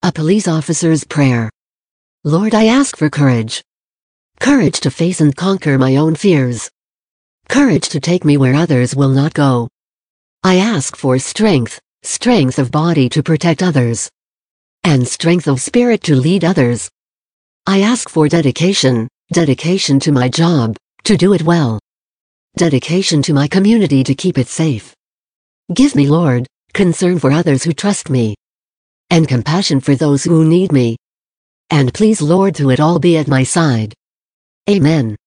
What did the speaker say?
A police officer's prayer. Lord, I ask for courage. Courage to face and conquer my own fears. Courage to take me where others will not go. I ask for strength, strength of body to protect others, and strength of spirit to lead others. I ask for dedication, dedication to my job, to do it well. Dedication to my community to keep it safe. Give me, Lord, concern for others who trust me, and compassion for those who need me. And please, Lord, through it all be at my side. Amen.